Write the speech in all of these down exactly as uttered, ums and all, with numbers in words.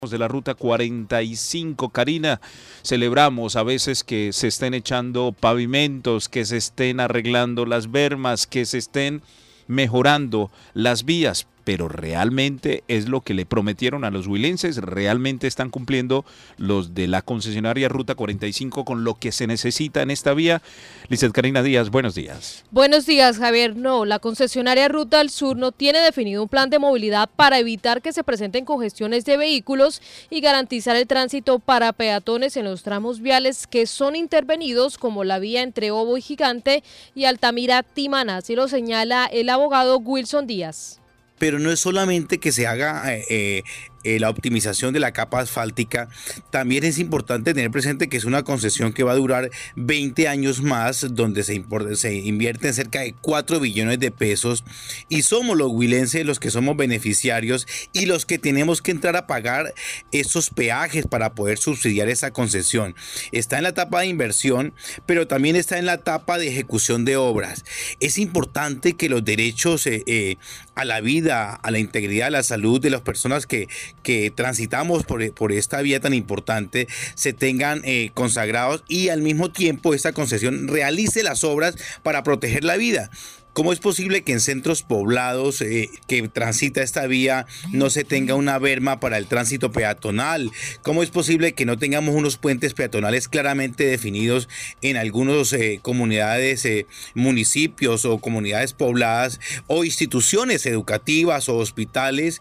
De la ruta cuarenta y cinco, Karina, celebramos a veces que se estén echando pavimentos, que se estén arreglando las bermas, que se estén mejorando las vías, pero realmente es lo que le prometieron a los huilenses, realmente están cumpliendo los de la concesionaria Ruta cuarenta y cinco con lo que se necesita en esta vía. Lizeth Karina Díaz, buenos días. Buenos días, Javier. No, la concesionaria Ruta del Sur no tiene definido un plan de movilidad para evitar que se presenten congestiones de vehículos y garantizar el tránsito para peatones en los tramos viales que son intervenidos, como la vía entre Obo y Gigante y Altamira-Timana, así lo señala el abogado Wilson Díaz. Pero no es solamente que se haga eh, eh, la optimización de la capa asfáltica, también es importante tener presente que es una concesión que va a durar veinte años más, donde se, se invierten cerca de cuatro billones de pesos y somos los huilenses los que somos beneficiarios y los que tenemos que entrar a pagar esos peajes para poder subsidiar esa concesión. Está en la etapa de inversión, pero también está en la etapa de ejecución de obras. Es importante que los derechos eh, eh, a la vida, a la integridad, a la salud de las personas que, que transitamos por, por esta vía tan importante se tengan eh, consagrados y al mismo tiempo esta concesión realice las obras para proteger la vida. ¿Cómo es posible que en centros poblados eh, que transita esta vía no se tenga una berma para el tránsito peatonal? ¿Cómo es posible que no tengamos unos puentes peatonales claramente definidos en algunas eh, comunidades, eh, municipios o comunidades pobladas o instituciones educativas o hospitales?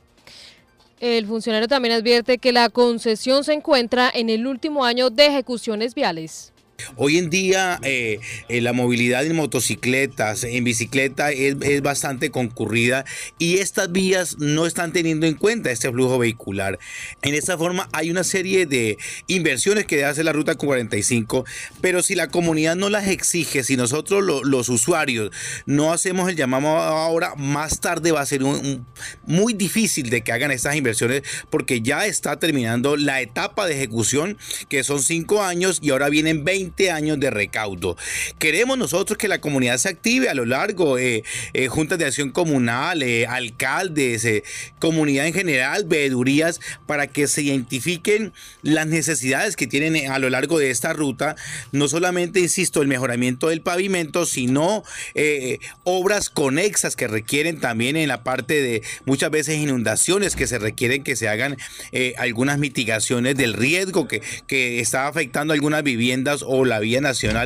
El funcionario también advierte que la concesión se encuentra en el último año de ejecuciones viales. Hoy en día eh, eh, la movilidad en motocicletas, en bicicleta es, es bastante concurrida y estas vías no están teniendo en cuenta este flujo vehicular. En esta forma hay una serie de inversiones que debe hacer la Ruta cuarenta y cinco, pero si la comunidad no las exige, si nosotros lo, los usuarios no hacemos el llamado ahora, más tarde va a ser un, un, muy difícil de que hagan estas inversiones porque ya está terminando la etapa de ejecución, que son cinco años y ahora vienen veinte años de recaudo. Queremos nosotros que la comunidad se active a lo largo, eh, eh, juntas de acción comunal, eh, alcaldes, eh, comunidad en general, veedurías, para que se identifiquen las necesidades que tienen a lo largo de esta ruta, no solamente, insisto, el mejoramiento del pavimento, sino eh, obras conexas que requieren también en la parte de muchas veces inundaciones que se requieren que se hagan eh, algunas mitigaciones del riesgo que, que está afectando algunas viviendas o la vía nacional.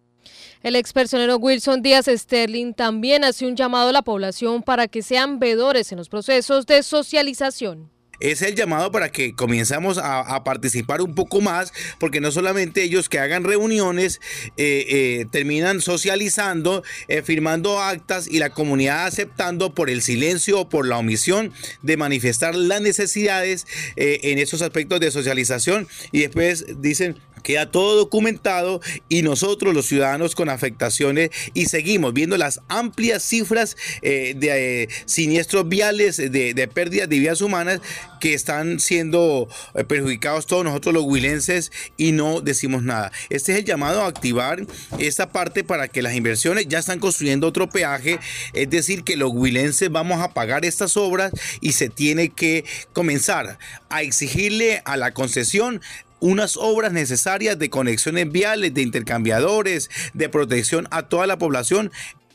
El expersonero Wilson Díaz Sterling también hace un llamado a la población para que sean veedores en los procesos de socialización. Es el llamado para que comencemos a, a participar un poco más, porque no solamente ellos que hagan reuniones eh, eh, terminan socializando, eh, firmando actas y la comunidad aceptando por el silencio o por la omisión de manifestar las necesidades eh, en esos aspectos de socialización y después dicen queda todo documentado y nosotros los ciudadanos con afectaciones y seguimos viendo las amplias cifras eh, de eh, siniestros viales, de, de pérdidas de vidas humanas que están siendo eh, perjudicados todos nosotros los huilenses y no decimos nada. Este es el llamado a activar esta parte para que las inversiones ya están construyendo otro peaje, es decir que los huilenses vamos a pagar estas obras y se tiene que comenzar a exigirle a la concesión unas obras necesarias de conexiones viales, de intercambiadores, de protección a toda la población.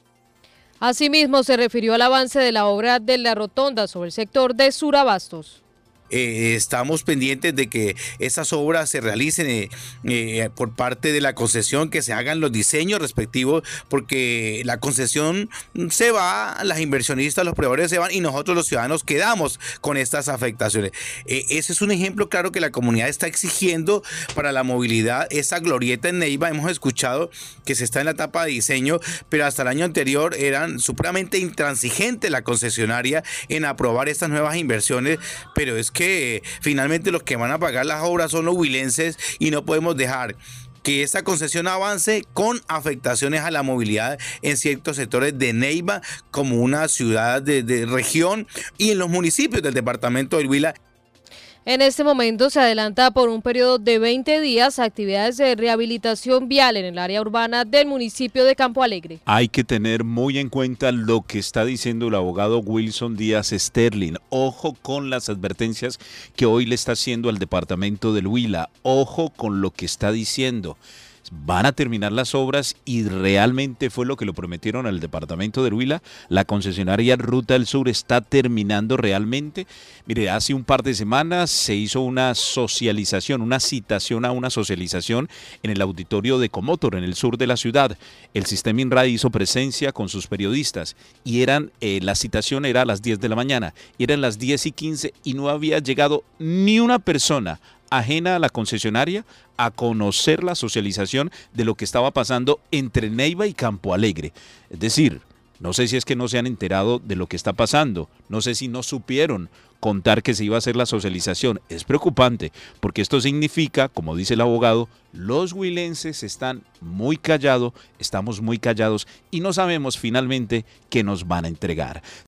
Asimismo, se refirió al avance de la obra de la rotonda sobre el sector de Surabastos. Eh, estamos pendientes de que esas obras se realicen eh, eh, por parte de la concesión, que se hagan los diseños respectivos, porque la concesión se va, las inversionistas, los proveedores se van y nosotros los ciudadanos quedamos con estas afectaciones. Eh, ese es un ejemplo claro que la comunidad está exigiendo para la movilidad. Esa glorieta en Neiva, hemos escuchado que se está en la etapa de diseño, pero hasta el año anterior eran supremamente intransigentes la concesionaria en aprobar estas nuevas inversiones, pero es que que finalmente los que van a pagar las obras son los huilenses y no podemos dejar que esta concesión avance con afectaciones a la movilidad en ciertos sectores de Neiva como una ciudad de, de región y en los municipios del departamento del Huila. En este momento se adelanta por un periodo de veinte días actividades de rehabilitación vial en el área urbana del municipio de Campo Alegre. Hay que tener muy en cuenta lo que está diciendo el abogado Wilson Díaz Sterling. Ojo con las advertencias que hoy le está haciendo al departamento del Huila. Ojo con lo que está diciendo. Van a terminar las obras y realmente fue lo que lo prometieron al departamento del Huila. La concesionaria Ruta del Sur está terminando realmente. Mire, hace un par de semanas se hizo una socialización, una citación a una socialización en el auditorio de Comotor, en el sur de la ciudad. El Sistema INRADI hizo presencia con sus periodistas y eran, eh, la citación era a las diez de la mañana, y eran las diez y quince y no había llegado ni una persona ajena a la concesionaria a conocer la socialización de lo que estaba pasando entre Neiva y Campo Alegre. Es decir, no sé si es que no se han enterado de lo que está pasando, no sé si no supieron contar que se iba a hacer la socialización. Es preocupante porque esto significa, como dice el abogado, los huilenses están muy callados, estamos muy callados y no sabemos finalmente qué nos van a entregar.